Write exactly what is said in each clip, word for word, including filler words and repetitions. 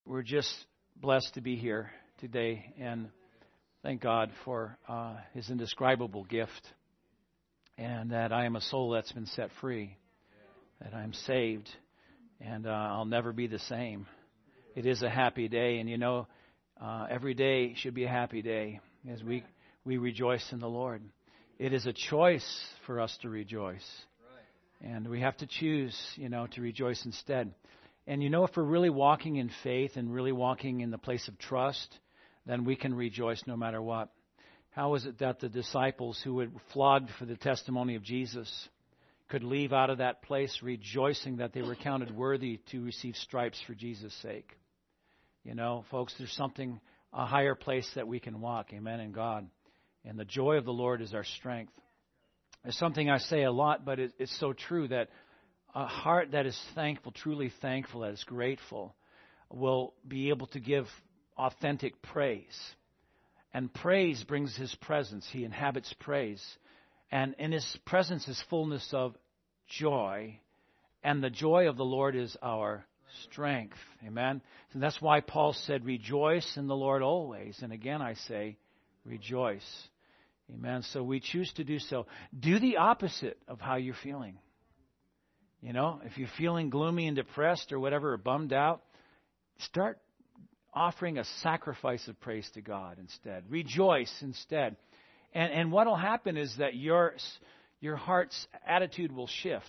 We're just blessed to be here today, and thank God for uh, His indescribable gift, and that I am a soul that's been set free, that I'm saved, and uh, I'll never be the same. It is a happy day, and you know, uh, every day should be a happy day as we, we rejoice in the Lord. It is a choice for us to rejoice, and we have to choose, you know, to rejoice instead. And you know, if we're really walking in faith and really walking in the place of trust, then we can rejoice no matter what. How is it that the disciples who were flogged for the testimony of Jesus could leave out of that place rejoicing that they were counted worthy to receive stripes for Jesus' sake? You know, folks, there's something, a higher place that we can walk, amen, in God. And the joy of the Lord is our strength. It's something I say a lot, but it, it's so true that a heart that is thankful, truly thankful, that is grateful, will be able to give authentic praise. And praise brings His presence. He inhabits praise. And in His presence is fullness of joy. And the joy of the Lord is our strength. Amen? And that's why Paul said, rejoice in the Lord always. And again I say, rejoice. Amen? So we choose to do so. Do the opposite of how you're feeling. You know, if you're feeling gloomy and depressed or whatever, or bummed out, start offering a sacrifice of praise to God instead. Rejoice instead. And and what will happen is that your your heart's attitude will shift.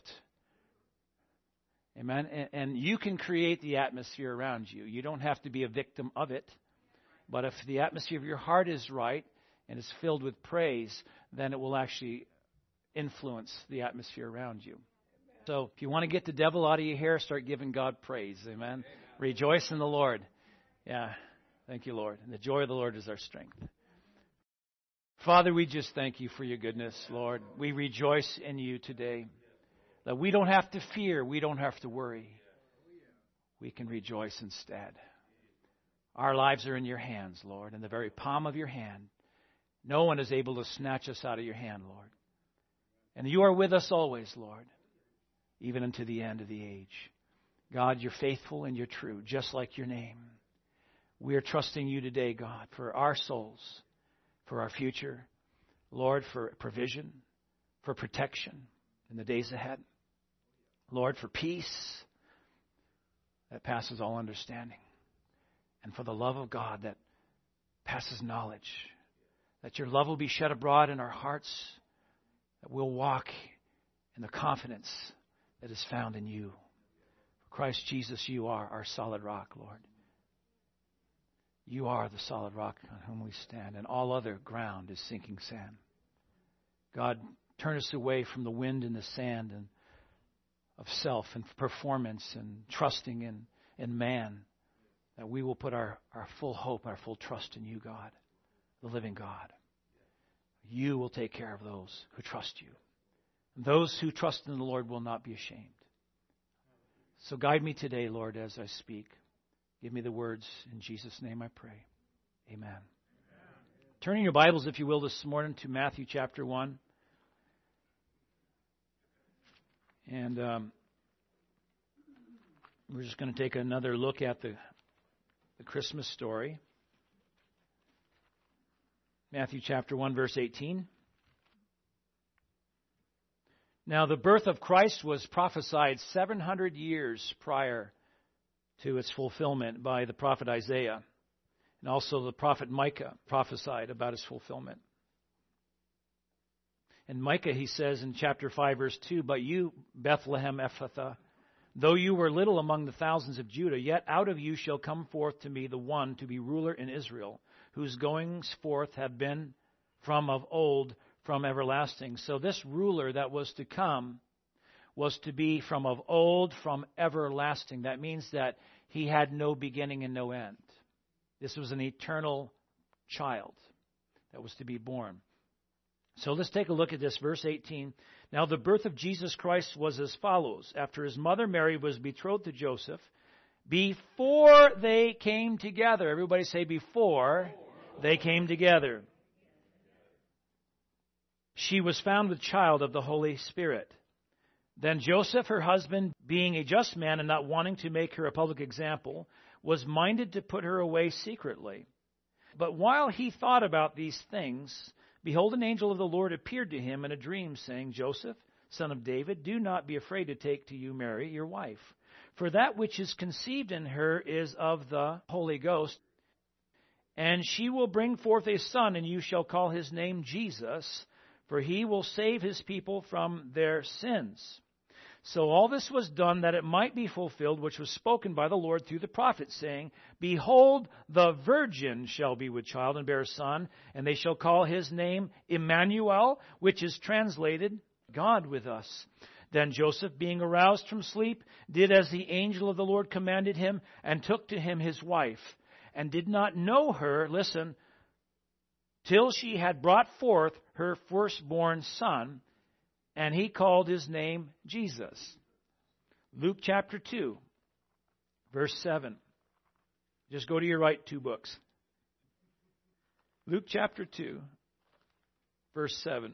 Amen. And, and you can create the atmosphere around you. You don't have to be a victim of it. But if the atmosphere of your heart is right and is filled with praise, then it will actually influence the atmosphere around you. So if you want to get the devil out of your hair, start giving God praise. Amen. Amen. Rejoice in the Lord. Yeah. Thank you, Lord. And the joy of the Lord is our strength. Father, we just thank you for your goodness, Lord. We rejoice in you today. That we don't have to fear. We don't have to worry. We can rejoice instead. Our lives are in your hands, Lord, in the very palm of your hand. No one is able to snatch us out of your hand, Lord. And you are with us always, Lord, even unto the end of the age. God, you're faithful and you're true, just like your name. We are trusting you today, God, for our souls, for our future, Lord, for provision, for protection in the days ahead. Lord, for peace that passes all understanding, and for the love of God that passes knowledge, that your love will be shed abroad in our hearts, that we'll walk in the confidence that is found in you. Christ Jesus, you are our solid rock, Lord. You are the solid rock on whom we stand, and all other ground is sinking sand. God, turn us away from the wind and the sand and of self and performance and trusting in, in man, that we will put our, our full hope, our full trust in you, God, the living God. You will take care of those who trust you. Those who trust in the Lord will not be ashamed. So guide me today, Lord, as I speak. Give me the words. In Jesus' name I pray. Amen. Amen. Turning your Bibles, if you will, this morning to Matthew chapter one. And um, we're just going to take another look at the, the Christmas story. Matthew chapter one, verse eighteen. Now, the birth of Christ was prophesied seven hundred years prior to its fulfillment by the prophet Isaiah. And also the prophet Micah prophesied about his fulfillment. In Micah, he says in chapter five, verse two, But you, Bethlehem Ephrathah, though you were little among the thousands of Judah, yet out of you shall come forth to me the one to be ruler in Israel, whose goings forth have been from of old, from everlasting. So this ruler that was to come was to be from of old, from everlasting. That means that he had no beginning and no end. This was an eternal child that was to be born. So let's take a look at this, verse eighteen. Now the birth of Jesus Christ was as follows. After his mother Mary was betrothed to Joseph, before they came together. Everybody say before they came together. She was found with child of the Holy Spirit. Then Joseph, her husband, being a just man and not wanting to make her a public example, was minded to put her away secretly. But while he thought about these things, behold, an angel of the Lord appeared to him in a dream, saying, Joseph, son of David, do not be afraid to take to you Mary, your wife. For that which is conceived in her is of the Holy Ghost. And she will bring forth a son, and you shall call his name Jesus, for he will save his people from their sins. So all this was done that it might be fulfilled, which was spoken by the Lord through the prophet, saying, Behold, the virgin shall be with child and bear a son, and they shall call his name Emmanuel, which is translated, God with us. Then Joseph, being aroused from sleep, did as the angel of the Lord commanded him, and took to him his wife, and did not know her, listen, till she had brought forth her firstborn son, and he called his name Jesus. Luke chapter two, verse seven. Just go to your right two books. Luke chapter two, verse seven.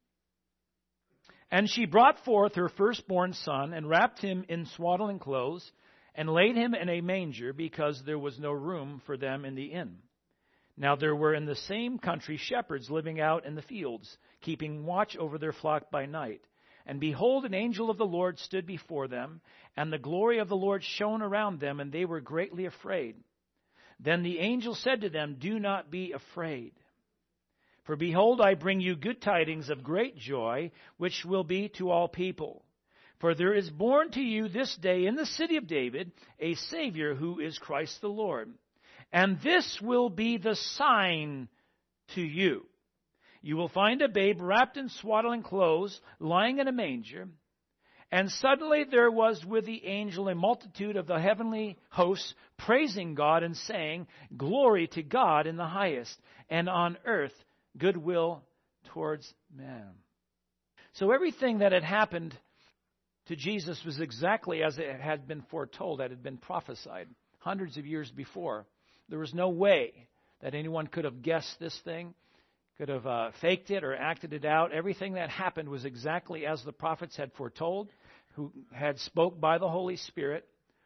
And she brought forth her firstborn son, and wrapped him in swaddling clothes, and laid him in a manger, because there was no room for them in the inn. Now there were in the same country shepherds living out in the fields, keeping watch over their flock by night. And behold, an angel of the Lord stood before them, and the glory of the Lord shone around them, and they were greatly afraid. Then the angel said to them, Do not be afraid. For behold, I bring you good tidings of great joy, which will be to all people. For there is born to you this day in the city of David a Savior, who is Christ the Lord. And this will be the sign to you. You will find a babe wrapped in swaddling clothes, lying in a manger. And suddenly there was with the angel a multitude of the heavenly hosts, praising God and saying, Glory to God in the highest, and on earth goodwill towards man. So everything that had happened to Jesus was exactly as it had been foretold, that had been prophesied hundreds of years before. There was no way that anyone could have guessed this thing, could have uh, faked it or acted it out. Everything that happened was exactly as the prophets had foretold, who had spoke by the Holy Spirit.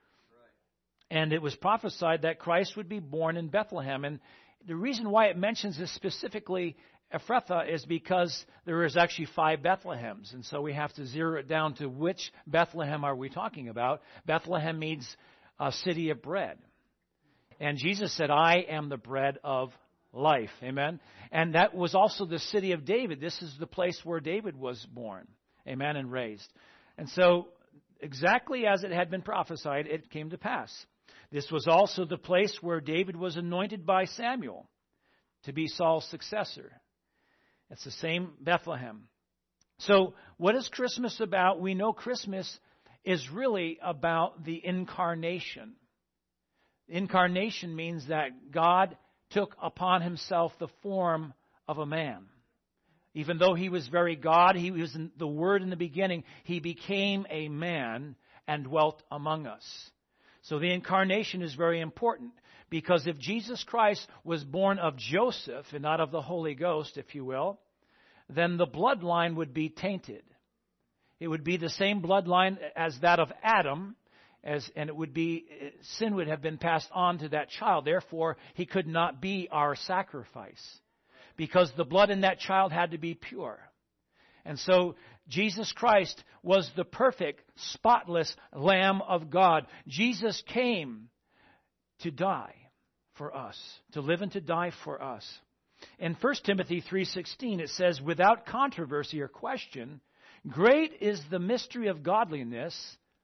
And it was prophesied that Christ would be born in Bethlehem. And the reason why it mentions this specifically, Ephrathah, is because there is actually five Bethlehems. And so we have to zero it down to which Bethlehem are we talking about. Bethlehem means a city of bread. And Jesus said, I am the bread of life. Amen. And that was also the city of David. This is the place where David was born. Amen. And raised. And so exactly as it had been prophesied, it came to pass. This was also the place where David was anointed by Samuel to be Saul's successor. It's the same Bethlehem. So what is Christmas about? We know Christmas is really about the incarnation. Incarnation means that God took upon himself the form of a man. Even though he was very God, he was in the Word in the beginning, he became a man and dwelt among us. So the incarnation is very important, because if Jesus Christ was born of Joseph and not of the Holy Ghost, if you will, then the bloodline would be tainted. It would be the same bloodline as that of Adam, as and it would be sin would have been passed on to that child. Therefore, he could not be our sacrifice, because the blood in that child had to be pure. And so Jesus Christ was the perfect, spotless Lamb of God. Jesus came to die for us, to live and to die for us. In First Timothy three sixteen, it says, without controversy or question, great is the mystery of godliness.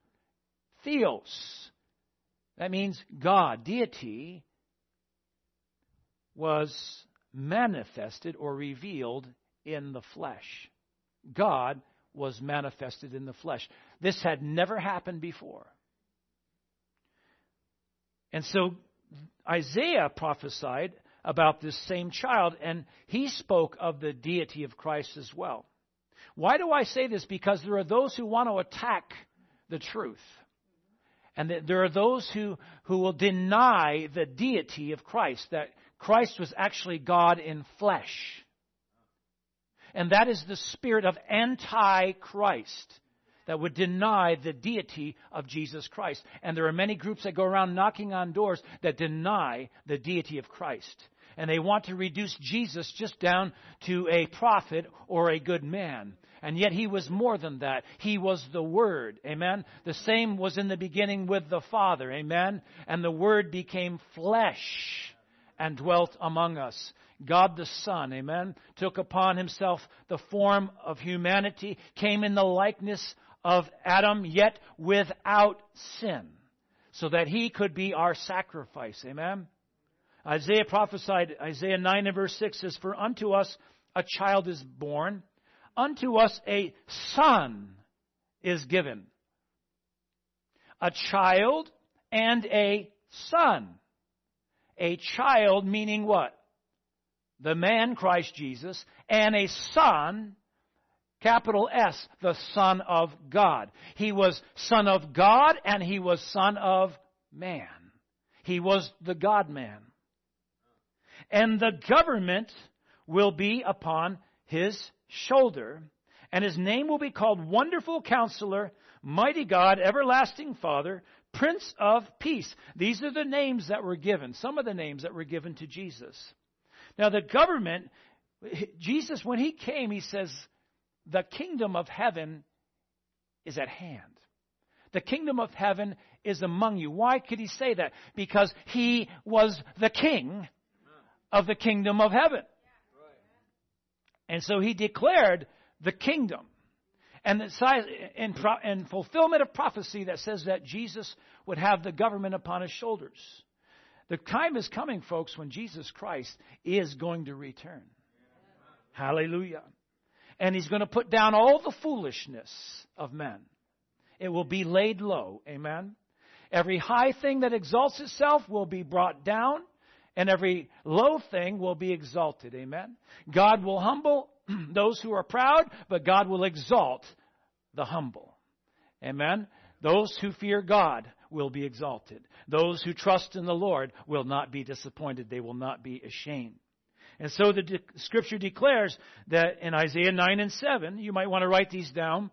Theos, that means God, deity, was manifested or revealed in the flesh. God was manifested in the flesh. This had never happened before. And so Isaiah prophesied about this same child, and he spoke of the deity of Christ as well. Why do I say this? Because there are those who want to attack the truth. And there are those who, who will deny the deity of Christ, that Christ was actually God in flesh. And that is the spirit of anti-Christ. that would deny the deity of Jesus Christ. And there are many groups that go around knocking on doors that deny the deity of Christ. And they want to reduce Jesus just down to a prophet or a good man. And yet he was more than that. He was the Word. Amen. The same was in the beginning with the Father. Amen. And the Word became flesh and dwelt among us. God the Son, amen, took upon himself the form of humanity, came in the likeness of Adam, yet without sin, so that he could be our sacrifice. Amen. Isaiah prophesied, Isaiah nine and verse six says, "For unto us a child is born, unto us a son is given." A child and a son. A child meaning what? The man, Christ Jesus, and a son, capital S, the Son of God. He was Son of God and he was Son of man. He was the God-man. And the government will be upon his shoulder, and his name will be called Wonderful Counselor, Mighty God, Everlasting Father, Prince of Peace. These are the names that were given, some of the names that were given to Jesus. Now the government, Jesus, when he came, he says, the kingdom of heaven is at hand. The kingdom of heaven is among you. Why could he say that? Because he was the king of the kingdom of heaven. And so he declared the kingdom. And the size, in, in fulfillment of prophecy that says that Jesus would have the government upon his shoulders. The time is coming, folks, when Jesus Christ is going to return. Hallelujah. And he's going to put down all the foolishness of men. It will be laid low. Amen. Every high thing that exalts itself will be brought down, and every low thing will be exalted. Amen. God will humble those who are proud, but God will exalt the humble. Amen. Those who fear God will be exalted. Those who trust in the Lord will not be disappointed. They will not be ashamed. And so the de- Scripture declares that in Isaiah nine and seven, you might want to write these down,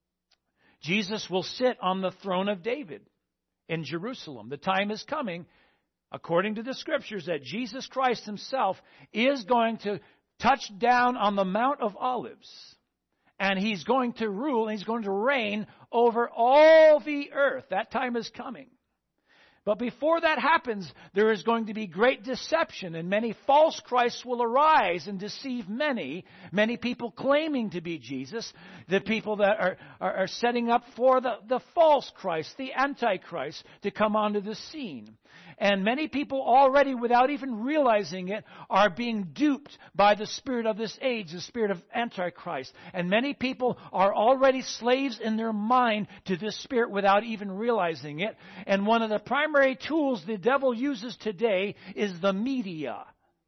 Jesus will sit on the throne of David in Jerusalem. The time is coming, according to the Scriptures, that Jesus Christ himself is going to touch down on the Mount of Olives. And he's going to rule, and he's going to reign over all the earth. That time is coming. But before that happens, there is going to be great deception, and many false Christs will arise and deceive many. Many people claiming to be Jesus. The people that are, are, are setting up for the, the false Christ, the Antichrist, to come onto the scene. And many people already, without even realizing it, are being duped by the spirit of this age, the spirit of Antichrist. And many people are already slaves in their mind to this spirit without even realizing it. And one of the primary tools the devil uses today is the media.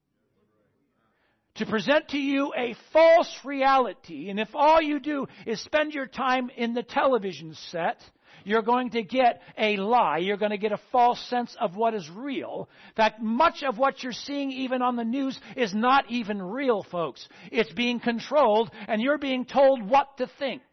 To present to you a false reality. And if all you do is spend your time in the television set, you're going to get a lie. You're going to get a false sense of what is real. In fact, much of what you're seeing even on the news is not even real, folks. It's being controlled, and you're being told what to think.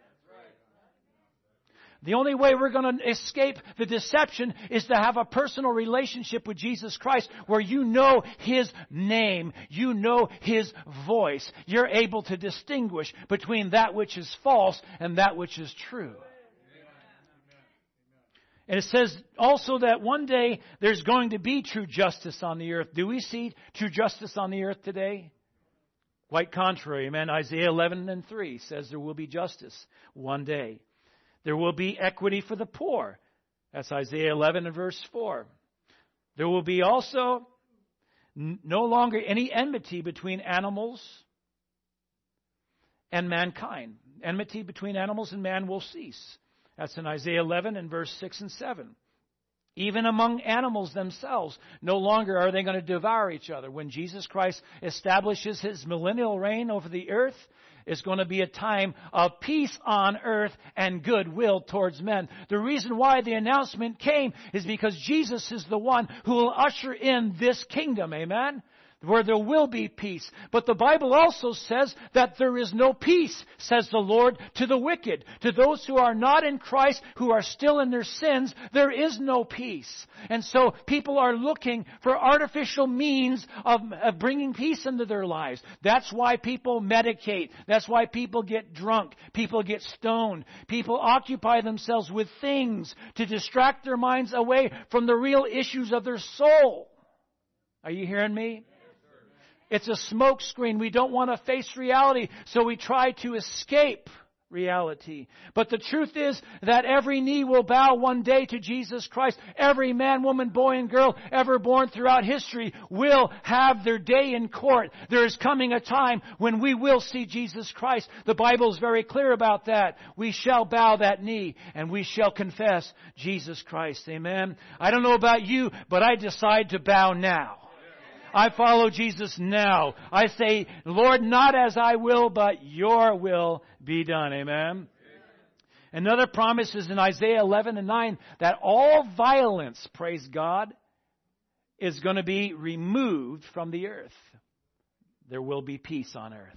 The only way we're going to escape the deception is to have a personal relationship with Jesus Christ where you know His name, you know His voice. You're able to distinguish between that which is false and that which is true. And it says also that one day there's going to be true justice on the earth. Do we see true justice on the earth today? Quite contrary, amen. Isaiah eleven and three says there will be justice one day. There will be equity for the poor. That's Isaiah eleven and verse four. There will be also n- no longer any enmity between animals and mankind. Enmity between animals and man will cease. That's in Isaiah eleven and verse six and seven. Even among animals themselves, no longer are they going to devour each other. When Jesus Christ establishes His millennial reign over the earth, it's going to be a time of peace on earth and goodwill towards men. The reason why the announcement came is because Jesus is the one who will usher in this kingdom. Amen? where there will be peace. But the Bible also says that there is no peace, says the Lord, to the wicked. To those who are not in Christ, who are still in their sins, there is no peace. And so people are looking for artificial means of, of bringing peace into their lives. That's why people medicate. That's why people get drunk. People get stoned. People occupy themselves with things to distract their minds away from the real issues of their soul. Are you hearing me? It's a smoke screen. We don't want to face reality, so we try to escape reality. But the truth is that every knee will bow one day to Jesus Christ. Every man, woman, boy, and girl ever born throughout history will have their day in court. There is coming a time when we will see Jesus Christ. The Bible is very clear about that. We shall bow that knee and we shall confess Jesus Christ. Amen. I don't know about you, but I decide to bow now. I follow Jesus now. I say, Lord, not as I will, but your will be done. Amen. Another promise is in Isaiah eleven and nine that all violence, praise God, is going to be removed from the earth. There will be peace on earth.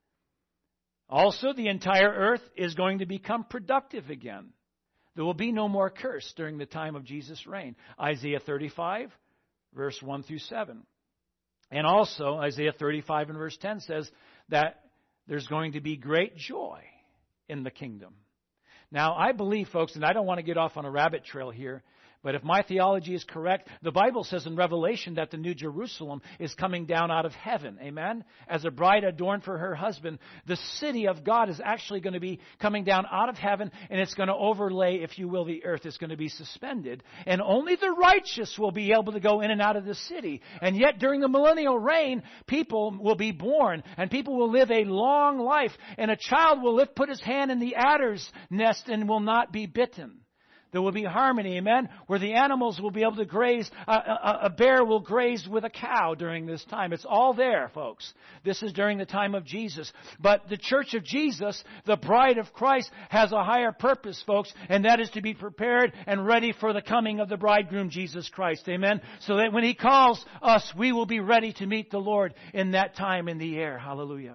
Also, the entire earth is going to become productive again. There will be no more curse during the time of Jesus' reign. Isaiah thirty-five, verse one through seven. And also, Isaiah thirty-five and verse ten says that there's going to be great joy in the kingdom. Now, I believe, folks, and I don't want to get off on a rabbit trail here, but if my theology is correct, the Bible says in Revelation that the New Jerusalem is coming down out of heaven. Amen? As a bride adorned for her husband, the city of God is actually going to be coming down out of heaven, and it's going to overlay, if you will, the earth. It's going to be suspended. And only the righteous will be able to go in and out of the city. And yet, during the millennial reign, people will be born, and people will live a long life. And a child will lift, put his hand in the adder's nest and will not be bitten. There will be harmony, amen, where the animals will be able to graze. A, a, a bear will graze with a cow during this time. It's all there, folks. This is during the time of Jesus. But the church of Jesus, the bride of Christ, has a higher purpose, folks, and that is to be prepared and ready for the coming of the bridegroom, Jesus Christ, amen, so that when He calls us, we will be ready to meet the Lord in that time in the air. Hallelujah.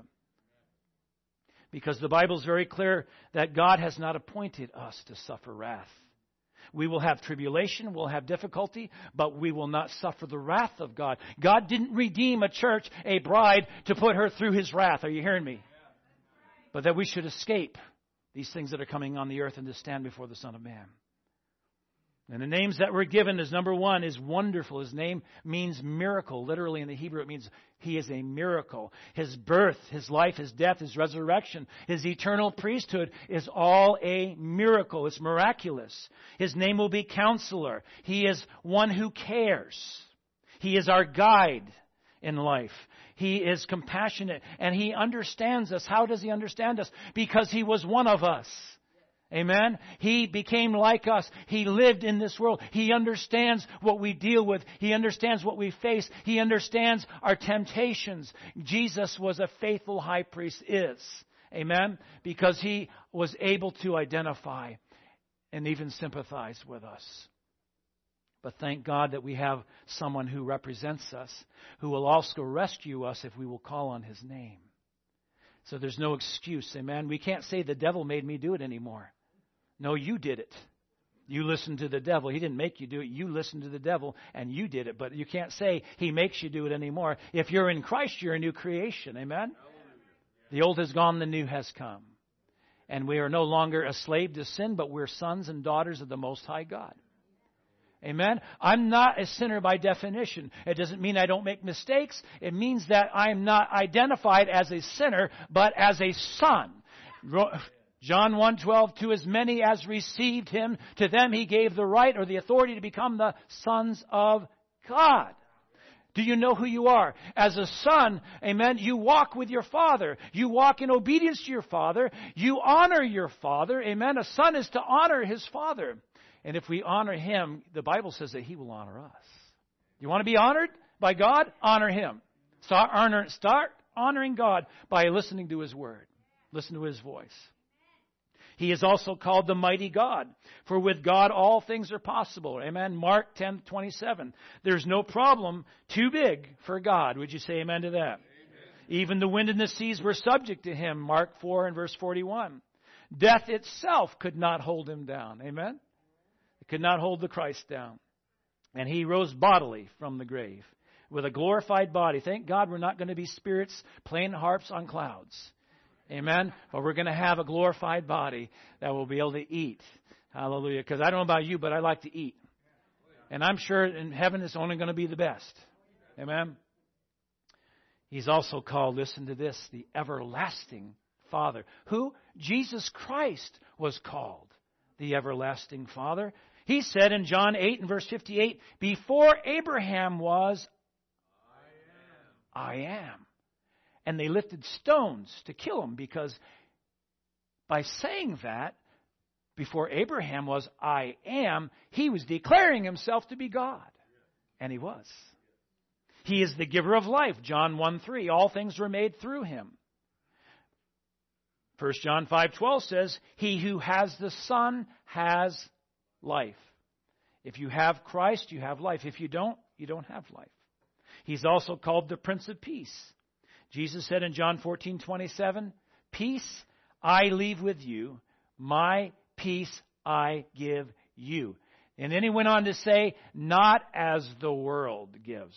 Because the Bible is very clear that God has not appointed us to suffer wrath. We will have tribulation, we'll have difficulty, but we will not suffer the wrath of God. God didn't redeem a church, a bride, to put her through His wrath. Are you hearing me? But that we should escape these things that are coming on the earth and to stand before the Son of Man. And the names that were given is number one is wonderful. His name means miracle. Literally in the Hebrew it means He is a miracle. His birth, His life, His death, His resurrection, His eternal priesthood is all a miracle. It's miraculous. His name will be Counselor. He is one who cares. He is our guide in life. He is compassionate and He understands us. How does He understand us? Because He was one of us. Amen. He became like us. He lived in this world. He understands what we deal with. He understands what we face. He understands our temptations. Jesus was a faithful high priest, is. Amen. Because He was able to identify and even sympathize with us. But thank God that we have someone who represents us, who will also rescue us if we will call on His name. So there's no excuse. Amen. We can't say the devil made me do it anymore. No, you did it. You listened to the devil. He didn't make you do it. You listened to the devil and you did it. But you can't say he makes you do it anymore. If you're in Christ, you're a new creation. Amen? The old has gone, the new has come. And we are no longer a slave to sin, but we're sons and daughters of the Most High God. Amen? I'm not a sinner by definition. It doesn't mean I don't make mistakes. It means that I'm not identified as a sinner, but as a son. John one twelve, to as many as received Him, to them He gave the right or the authority to become the sons of God. Do you know who you are? As a son, amen, you walk with your father. You walk in obedience to your father. You honor your father, amen. A son is to honor his father. And if we honor Him, the Bible says that He will honor us. You want to be honored by God? Honor Him. Start, honor, start honoring God by listening to His word. Listen to His voice. He is also called the mighty God. For with God all things are possible. Amen. Mark ten twenty-seven. There's no problem too big for God. Would you say amen to that? Amen. Even the wind and the seas were subject to him. Mark four and verse forty-one. Death itself could not hold him down. Amen. It could not hold the Christ down. And he rose bodily from the grave with a glorified body. Thank God we're not going to be spirits playing harps on clouds. Amen. But we're going to have a glorified body that will be able to eat. Hallelujah. Because I don't know about you, but I like to eat. And I'm sure in heaven it's only going to be the best. Amen. He's also called, listen to this, the everlasting Father. Who? Jesus Christ was called the everlasting Father. He said in John eight and verse fifty-eight, before Abraham was, I am. I am. And they lifted stones to kill him because by saying that, before Abraham was, I am, he was declaring himself to be God. And he was. He is the giver of life. John one three, all things were made through him. First John five twelve says, he who has the Son has life. If you have Christ, you have life. If you don't, you don't have life. He's also called the Prince of Peace. Jesus said in John fourteen twenty-seven, peace I leave with you, my peace I give you. And then he went on to say, not as the world gives.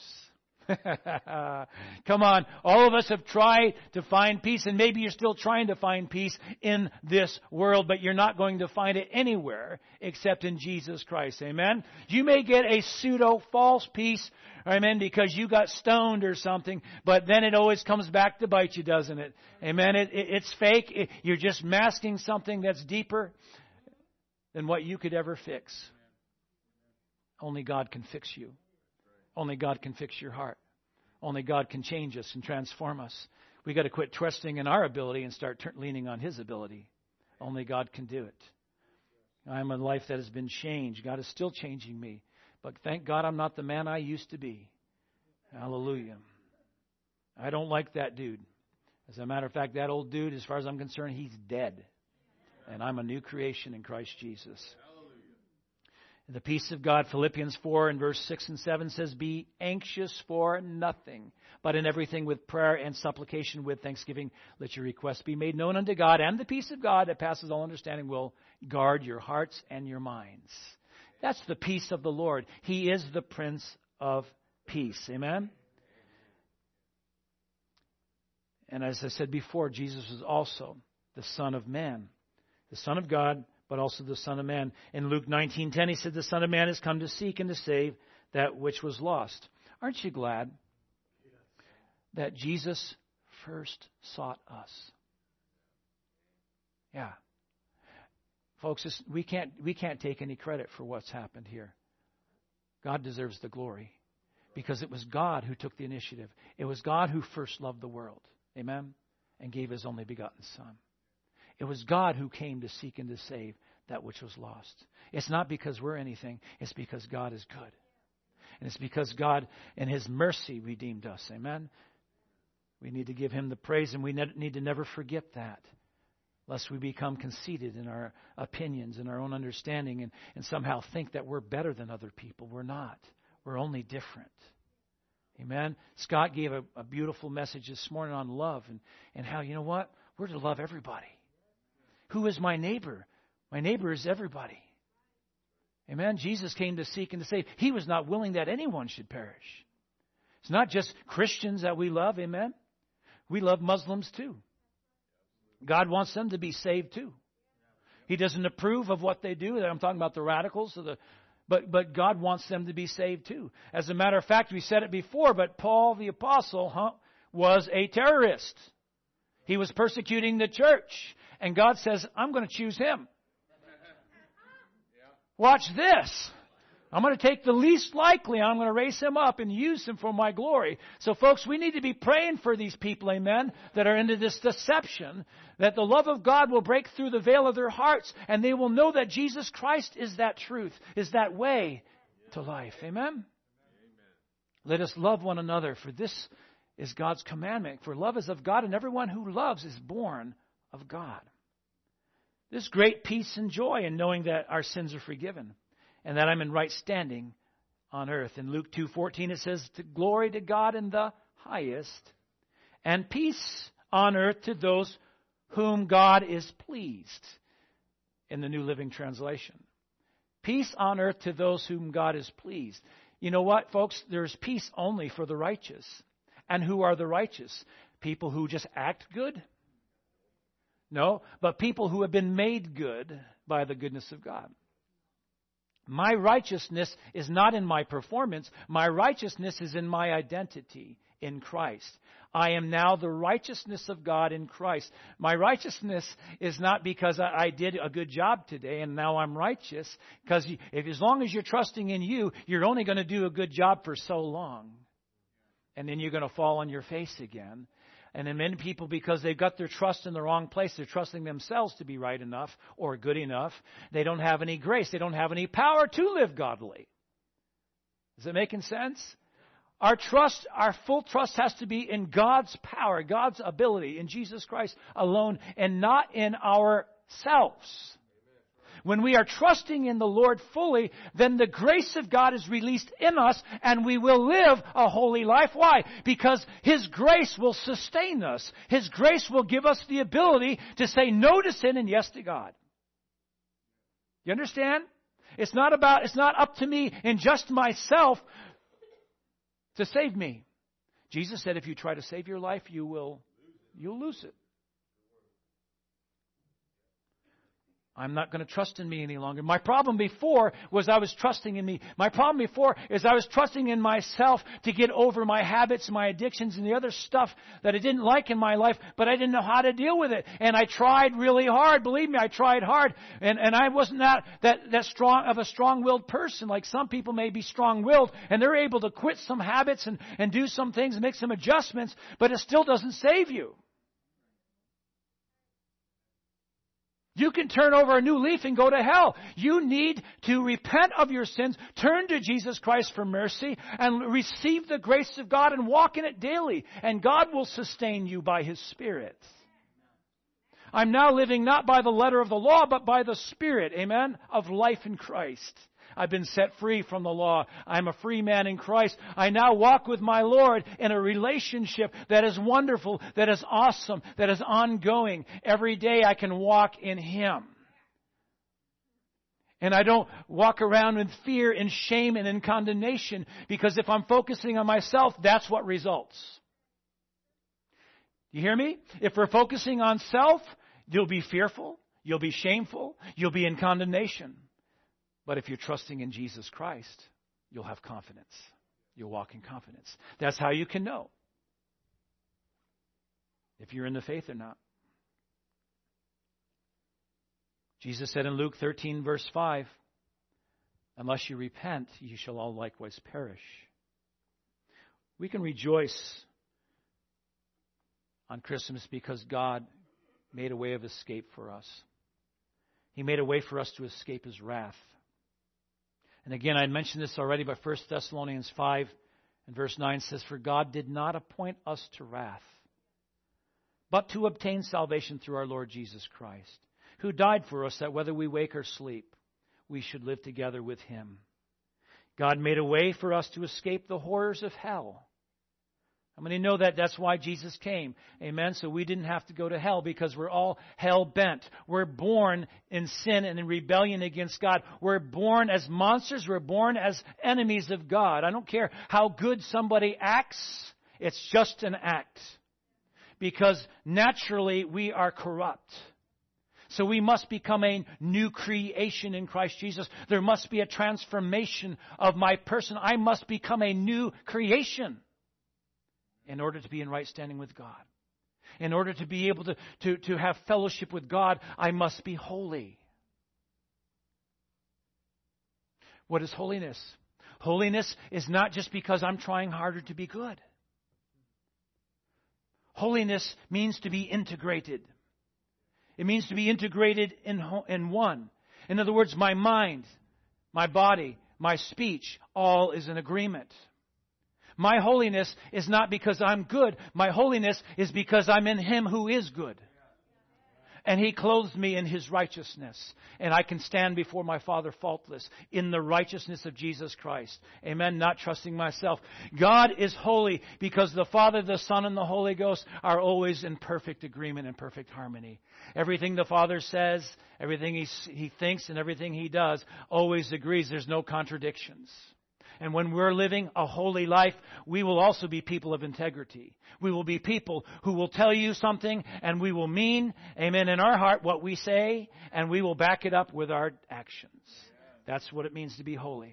Come on, all of us have tried to find peace, and maybe you're still trying to find peace in this world, but you're not going to find it anywhere except in Jesus Christ. Amen? You may get a pseudo false peace, amen, because you got stoned or something, but then it always comes back to bite you, doesn't it? Amen? It, it, it's fake. It, you're just masking something that's deeper than what you could ever fix. Only God can fix you. Only God can fix your heart. Only God can change us and transform us. We got to quit trusting in our ability and start t- leaning on His ability. Only God can do it. I'm a life that has been changed. God is still changing me. But thank God I'm not the man I used to be. Hallelujah. I don't like that dude. As a matter of fact, that old dude, as far as I'm concerned, he's dead. And I'm a new creation in Christ Jesus. The peace of God, Philippians four and verse six and seven says, be anxious for nothing, but in everything with prayer and supplication with thanksgiving, let your requests be made known unto God, and the peace of God that passes all understanding will guard your hearts and your minds. That's the peace of the Lord. He is the Prince of Peace. Amen? And as I said before, Jesus was also the Son of Man, the Son of God, but also the Son of Man. In Luke nineteen ten, he said, the Son of Man has come to seek and to save that which was lost. Aren't you glad that Jesus first sought us? Yeah. Folks, this, we can't we can't take any credit for what's happened here. God deserves the glory because it was God who took the initiative. It was God who first loved the world. Amen? And gave His only begotten Son. It was God who came to seek and to save that which was lost. It's not because we're anything. It's because God is good. And it's because God, in His mercy, redeemed us. Amen? We need to give Him the praise, and we need to never forget that, lest we become conceited in our opinions and our own understanding and, and somehow think that we're better than other people. We're not. We're only different. Amen? Scott gave a, a beautiful message this morning on love and, and how, you know what? We're to love everybody. Who is my neighbor? My neighbor is everybody. Amen? Jesus came to seek and to save. He was not willing that anyone should perish. It's not just Christians that we love. Amen? We love Muslims too. God wants them to be saved too. He doesn't approve of what they do. I'm talking about the radicals. Or the, but, but God wants them to be saved too. As a matter of fact, we said it before, but Paul the Apostle huh, was a terrorist. He was persecuting the church. And God says, I'm going to choose him. Watch this. I'm going to take the least likely. I'm going to raise him up and use him for my glory. So, folks, we need to be praying for these people, amen, that are into this deception, that the love of God will break through the veil of their hearts, and they will know that Jesus Christ is that truth, is that way to life. Amen? Amen. Let us love one another, for this is God's commandment. For love is of God, and everyone who loves is born of God. This great peace and joy in knowing that our sins are forgiven and that I'm in right standing on earth. In Luke two fourteen it says, to glory to God in the highest, and peace on earth to those whom God is pleased, in the New Living Translation. Peace on earth to those whom God is pleased. You know what, folks? There's peace only for the righteous. And who are the righteous? People who just act good? No, but people who have been made good by the goodness of God. My righteousness is not in my performance. My righteousness is in my identity in Christ. I am now the righteousness of God in Christ. My righteousness is not because I, I did a good job today and now I'm righteous. Because if, as long as you're trusting in you, you're only going to do a good job for so long. And then you're going to fall on your face again. And then many people, because they've got their trust in the wrong place, they're trusting themselves to be right enough or good enough. They don't have any grace. They don't have any power to live godly. Is it making sense? Our trust, our full trust has to be in God's power, God's ability, in Jesus Christ alone, and not in ourselves. When we are trusting in the Lord fully, then the grace of God is released in us and we will live a holy life. Why? Because His grace will sustain us. His grace will give us the ability to say no to sin and yes to God. You understand? It's not about, it's not up to me and just myself to save me. Jesus said if you try to save your life, you will, you'll lose it. I'm not going to trust in me any longer. My problem before was I was trusting in me. My problem before is I was trusting in myself to get over my habits, my addictions, and the other stuff that I didn't like in my life, but I didn't know how to deal with it. And I tried really hard. Believe me, I tried hard. And, and I wasn't that, that, that strong of a strong-willed person. Like some people may be strong-willed, and they're able to quit some habits and, and do some things and make some adjustments, but it still doesn't save you. You can turn over a new leaf and go to hell. You need to repent of your sins, turn to Jesus Christ for mercy, and receive the grace of God and walk in it daily. And God will sustain you by His Spirit. I'm now living not by the letter of the law, but by the Spirit, amen, of life in Christ. I've been set free from the law. I'm a free man in Christ. I now walk with my Lord in a relationship that is wonderful, that is awesome, that is ongoing. Every day I can walk in Him. And I don't walk around in fear and shame and in condemnation, because if I'm focusing on myself, that's what results. You hear me? If we're focusing on self, you'll be fearful, you'll be shameful, you'll be in condemnation. But if you're trusting in Jesus Christ, you'll have confidence. You'll walk in confidence. That's how you can know if you're in the faith or not. Jesus said in Luke thirteen, verse five, unless you repent, you shall all likewise perish. We can rejoice on Christmas because God made a way of escape for us. He made a way for us to escape His wrath. And again, I mentioned this already, but First Thessalonians five and verse nine says, for God did not appoint us to wrath, but to obtain salvation through our Lord Jesus Christ, who died for us that whether we wake or sleep, we should live together with Him. God made a way for us to escape the horrors of hell. How many know that that's why Jesus came? Amen. So we didn't have to go to hell because we're all hell-bent. We're born in sin and in rebellion against God. We're born as monsters. We're born as enemies of God. I don't care how good somebody acts. It's just an act. Because naturally we are corrupt. So we must become a new creation in Christ Jesus. There must be a transformation of my person. I must become a new creation in order to be in right standing with God. In order to be able to, to, to have fellowship with God, I must be holy. What is holiness? Holiness is not just because I'm trying harder to be good. Holiness means to be integrated. It means to be integrated in, in one. In other words, my mind, my body, my speech, all is in agreement. My holiness is not because I'm good. My holiness is because I'm in Him who is good. And He clothes me in His righteousness. And I can stand before my Father faultless in the righteousness of Jesus Christ. Amen. Not trusting myself. God is holy because the Father, the Son, and the Holy Ghost are always in perfect agreement and perfect harmony. Everything the Father says, everything He, he thinks, and everything He does always agrees. There's no contradictions. And when we're living a holy life, we will also be people of integrity. We will be people who will tell you something and we will mean, amen, in our heart what we say, and we will back it up with our actions. That's what it means to be holy.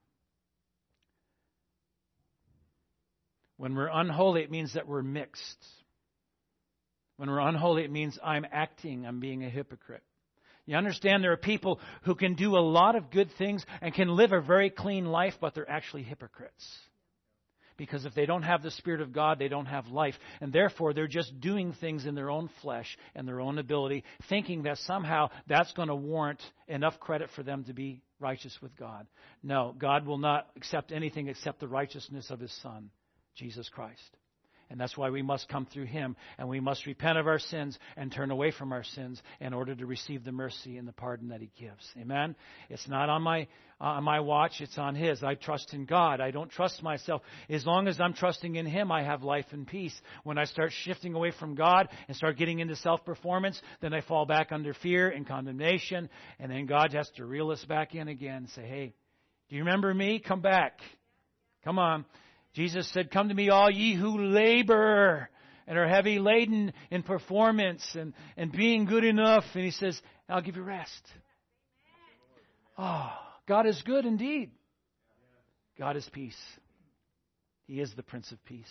When we're unholy, it means that we're mixed. When we're unholy, it means I'm acting, I'm being a hypocrite. You understand there are people who can do a lot of good things and can live a very clean life, but they're actually hypocrites. Because if they don't have the Spirit of God, they don't have life. And therefore, they're just doing things in their own flesh and their own ability, thinking that somehow that's going to warrant enough credit for them to be righteous with God. No, God will not accept anything except the righteousness of His Son, Jesus Christ. And that's why we must come through Him, and we must repent of our sins and turn away from our sins in order to receive the mercy and the pardon that He gives. Amen? It's not on my uh, on my watch, it's on His. I trust in God. I don't trust myself. As long as I'm trusting in Him, I have life and peace. When I start shifting away from God and start getting into self-performance, then I fall back under fear and condemnation, and then God has to reel us back in again and say, hey, do you remember me? Come back. Come on. Jesus said, come to me, all ye who labor and are heavy laden in performance and, and being good enough. And He says, I'll give you rest. Oh, God is good indeed. God is peace. He is the Prince of Peace.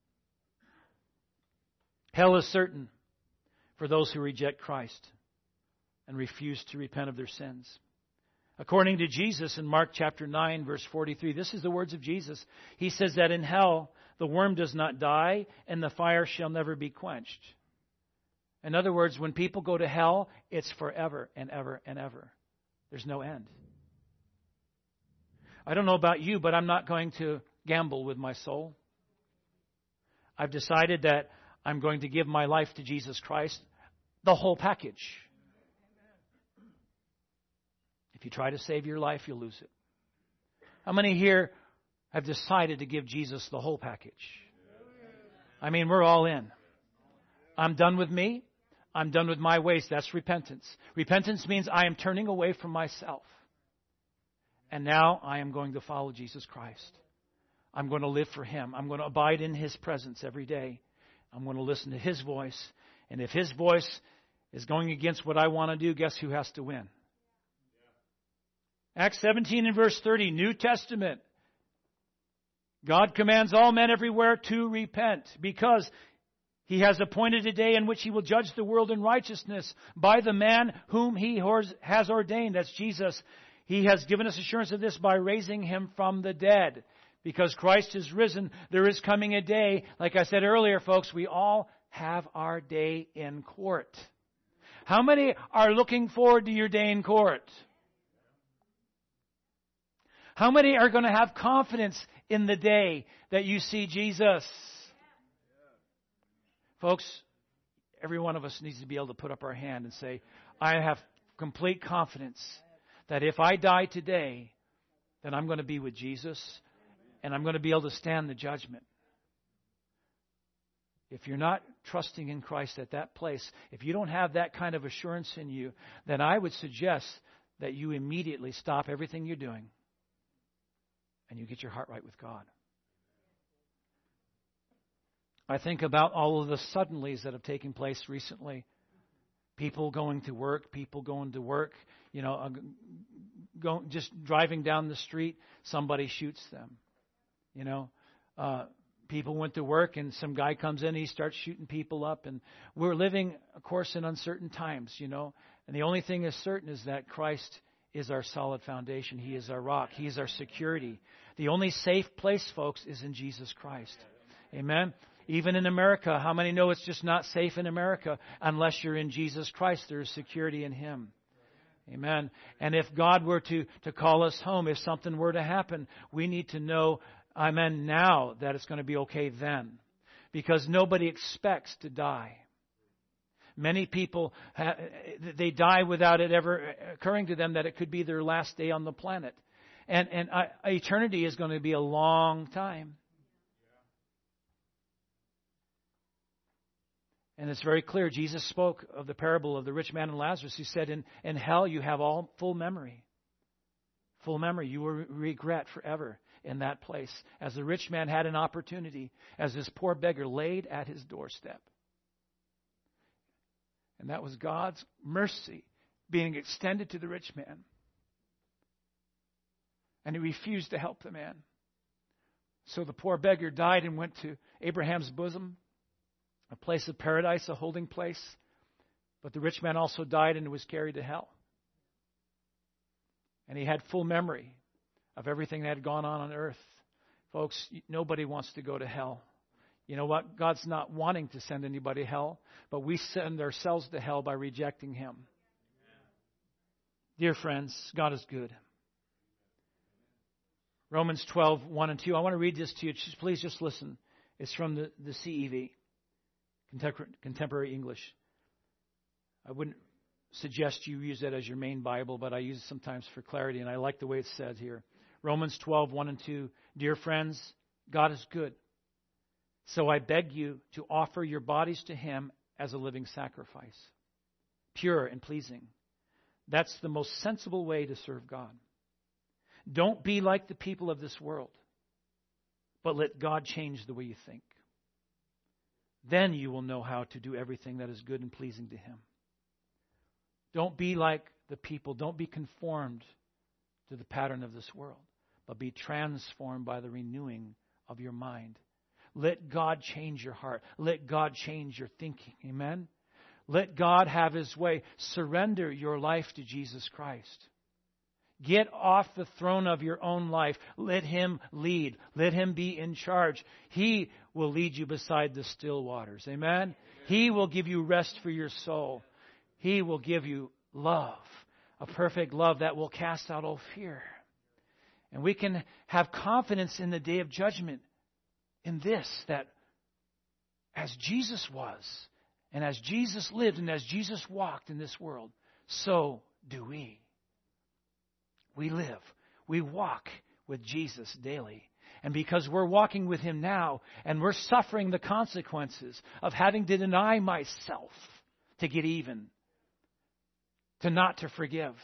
Hell is certain for those who reject Christ and refuse to repent of their sins. According to Jesus in Mark chapter nine, verse forty-three, this is the words of Jesus. He says that in hell, the worm does not die and the fire shall never be quenched. In other words, when people go to hell, it's forever and ever and ever. There's no end. I don't know about you, but I'm not going to gamble with my soul. I've decided that I'm going to give my life to Jesus Christ, the whole package. If you try to save your life, you'll lose it. How many here have decided to give Jesus the whole package? I mean, we're all in. I'm done with me. I'm done with my ways. That's repentance. Repentance means I am turning away from myself. And now I am going to follow Jesus Christ. I'm going to live for Him. I'm going to abide in His presence every day. I'm going to listen to His voice. And if His voice is going against what I want to do, guess who has to win? Acts seventeen and verse thirty, New Testament. God commands all men everywhere to repent because He has appointed a day in which He will judge the world in righteousness by the man whom He has ordained. That's Jesus. He has given us assurance of this by raising Him from the dead. Because Christ is risen, there is coming a day. Like I said earlier, folks, we all have our day in court. How many are looking forward to your day in court? How many are going to have confidence in the day that you see Jesus? Folks, every one of us needs to be able to put up our hand and say, I have complete confidence that if I die today, then I'm going to be with Jesus and I'm going to be able to stand the judgment. If you're not trusting in Christ at that place, if you don't have that kind of assurance in you, then I would suggest that you immediately stop everything you're doing and you get your heart right with God. I think about all of the suddenlies that have taken place recently. People going to work, people going to work, you know, uh, go, just driving down the street, somebody shoots them. You know, uh, people went to work and some guy comes in, he starts shooting people up. And we're living, of course, in uncertain times, you know. And the only thing is certain is that Christ is our solid foundation. He is our rock. He is our security. The only safe place, folks, is in Jesus Christ. Amen. Even in America, how many know it's just not safe in America unless you're in Jesus Christ? There is security in Him. Amen. And if God were to, to call us home, if something were to happen, we need to know, amen, now that it's going to be okay then. Because nobody expects to die. Many people, ha- they die without it ever occurring to them that it could be their last day on the planet. And, and uh, eternity is going to be a long time. And it's very clear. Jesus spoke of the parable of the rich man and Lazarus. He said, in, in hell you have all full memory. Full memory. You will regret forever in that place. As the rich man had an opportunity, as this poor beggar laid at his doorstep. And that was God's mercy being extended to the rich man. And he refused to help the man. So the poor beggar died and went to Abraham's bosom, a place of paradise, a holding place. But the rich man also died and was carried to hell. And he had full memory of everything that had gone on on earth. Folks, nobody wants to go to hell. You know what? God's not wanting to send anybody to hell, but we send ourselves to hell by rejecting Him. Dear friends, God is good. Romans twelve, one and two. I want to read this to you. Just, please just listen. It's from the, the C E V, Contemporary, Contemporary English. I wouldn't suggest you use that as your main Bible, but I use it sometimes for clarity, and I like the way it's said here. Romans twelve, one and two. Dear friends, God is good. So I beg you to offer your bodies to Him as a living sacrifice, pure and pleasing. That's the most sensible way to serve God. Don't be like the people of this world, but let God change the way you think. Then you will know how to do everything that is good and pleasing to Him. Don't be like the people. Don't be conformed to the pattern of this world, but be transformed by the renewing of your mind. Let God change your heart. Let God change your thinking. Amen? Let God have His way. Surrender your life to Jesus Christ. Get off the throne of your own life. Let Him lead. Let Him be in charge. He will lead you beside the still waters. Amen? Amen. He will give you rest for your soul. He will give you love, a perfect love that will cast out all fear. And we can have confidence in the day of judgment in this, that as Jesus was, and as Jesus lived, and as Jesus walked in this world, so do we. We live, we walk with Jesus daily. And because we're walking with Him now, and we're suffering the consequences of having to deny myself to get even, to not to forgive.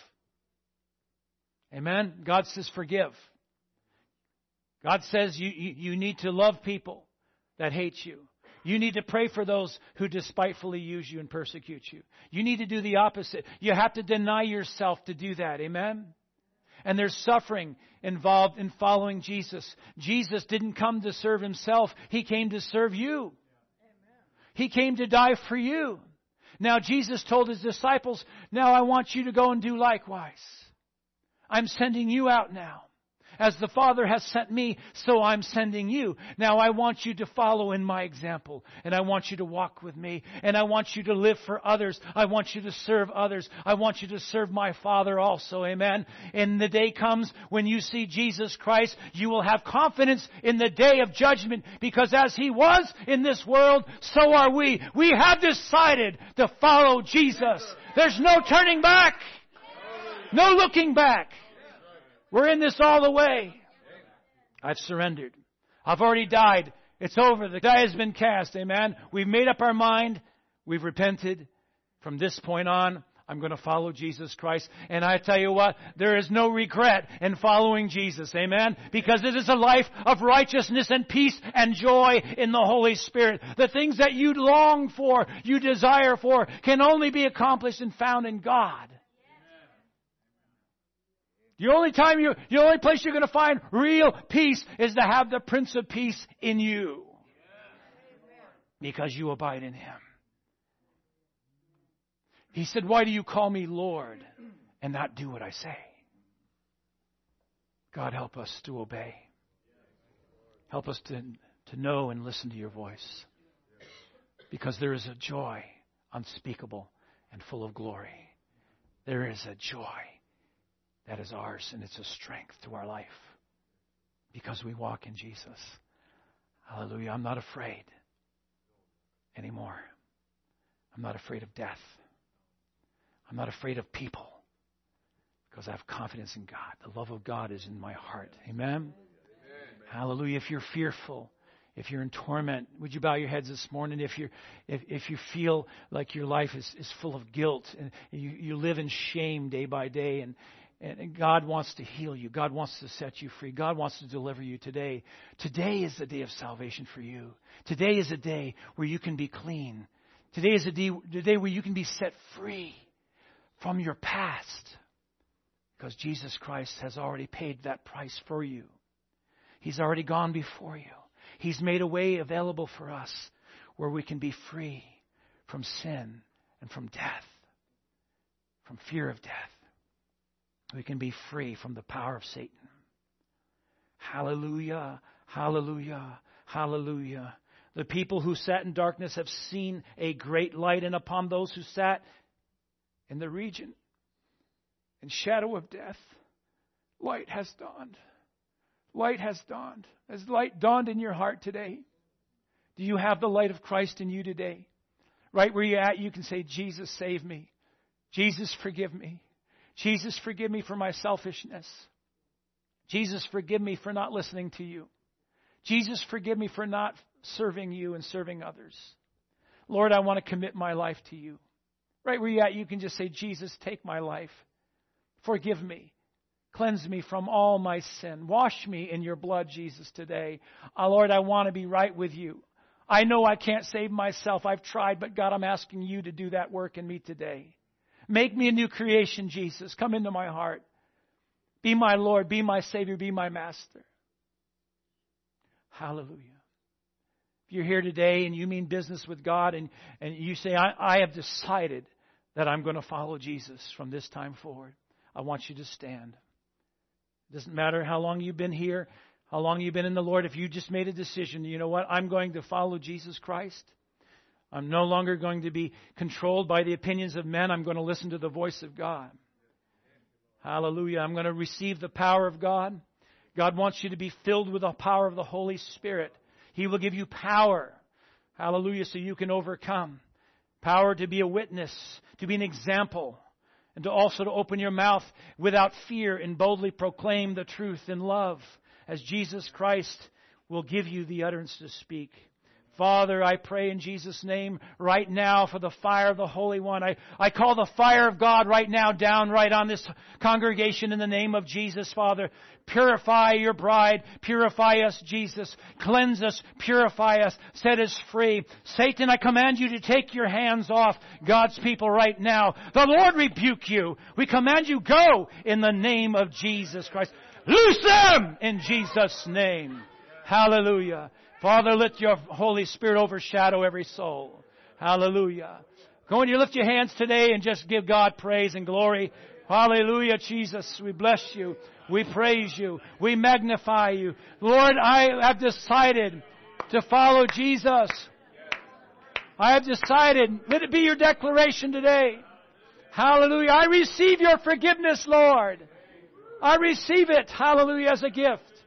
Amen? God says forgive. God says you, you, you need to love people that hate you. You need to pray for those who despitefully use you and persecute you. You need to do the opposite. You have to deny yourself to do that. Amen? And there's suffering involved in following Jesus. Jesus didn't come to serve Himself. He came to serve you. He came to die for you. Now Jesus told His disciples, now I want you to go and do likewise. I'm sending you out now. As the Father has sent me, so I'm sending you. Now I want you to follow in my example. And I want you to walk with me. And I want you to live for others. I want you to serve others. I want you to serve my Father also. Amen. And the day comes when you see Jesus Christ, you will have confidence in the day of judgment. Because as He was in this world, so are we. We have decided to follow Jesus. There's no turning back. No looking back. We're in this all the way. I've surrendered. I've already died. It's over. The die has been cast. Amen. We've made up our mind. We've repented. From this point on, I'm going to follow Jesus Christ. And I tell you what, there is no regret in following Jesus. Amen. Because it is a life of righteousness and peace and joy in the Holy Spirit. The things that you long for, you desire for, can only be accomplished and found in God. The only time you, the only place you're going to find real peace is to have the Prince of Peace in you. Because you abide in Him. He said, why do you call me Lord and not do what I say? God, help us to obey. Help us to, to know and listen to your voice. Because there is a joy unspeakable and full of glory. There is a joy that is ours, and it's a strength to our life because we walk in Jesus. Hallelujah. I'm not afraid anymore. I'm not afraid of death. I'm not afraid of people because I have confidence in God. The love of God is in my heart. Amen? Amen. Hallelujah. If you're fearful, if you're in torment, would you bow your heads this morning? If you if if you feel like your life is, is full of guilt and you, you live in shame day by day, and, and God wants to heal you. God wants to set you free. God wants to deliver you today. Today is the day of salvation for you. Today is a day where you can be clean. Today is a day, a day where you can be set free from your past, because Jesus Christ has already paid that price for you. He's already gone before you. He's made a way available for us where we can be free from sin and from death, from fear of death. We can be free from the power of Satan. Hallelujah, hallelujah, hallelujah. The people who sat in darkness have seen a great light, and upon those who sat in the region and shadow of death, light has dawned. Light has dawned. Has light dawned in your heart today? Do you have the light of Christ in you today? Right where you're at, you can say, Jesus, save me. Jesus, forgive me. Jesus, forgive me for my selfishness. Jesus, forgive me for not listening to you. Jesus, forgive me for not serving you and serving others. Lord, I want to commit my life to you. Right where you're at, you can just say, Jesus, take my life. Forgive me. Cleanse me from all my sin. Wash me in your blood, Jesus, today. Oh, Lord, I want to be right with you. I know I can't save myself. I've tried, but God, I'm asking you to do that work in me today. Make me a new creation, Jesus. Come into my heart. Be my Lord. Be my Savior. Be my Master. Hallelujah. If you're here today and you mean business with God, and, and you say, I, I have decided that I'm going to follow Jesus from this time forward, I want you to stand. It doesn't matter how long you've been here, how long you've been in the Lord. If you just made a decision, you know what? I'm going to follow Jesus Christ. I'm no longer going to be controlled by the opinions of men. I'm going to listen to the voice of God. Hallelujah. I'm going to receive the power of God. God wants you to be filled with the power of the Holy Spirit. He will give you power. Hallelujah. So you can overcome. Power to be a witness, to be an example, and to also to open your mouth without fear and boldly proclaim the truth in love, as Jesus Christ will give you the utterance to speak. Father, I pray in Jesus' name right now for the fire of the Holy One. I, I call the fire of God right now down right on this congregation in the name of Jesus, Father. Purify your bride. Purify us, Jesus. Cleanse us. Purify us. Set us free. Satan, I command you to take your hands off God's people right now. The Lord rebuke you. We command you, go in the name of Jesus Christ. Loose them in Jesus' name. Hallelujah. Father, let your Holy Spirit overshadow every soul. Hallelujah. Go and you lift your hands today and just give God praise and glory. Hallelujah, Jesus. We bless you. We praise you. We magnify you. Lord, I have decided to follow Jesus. I have decided. Let it be your declaration today. Hallelujah. I receive your forgiveness, Lord. I receive it. Hallelujah, as a gift.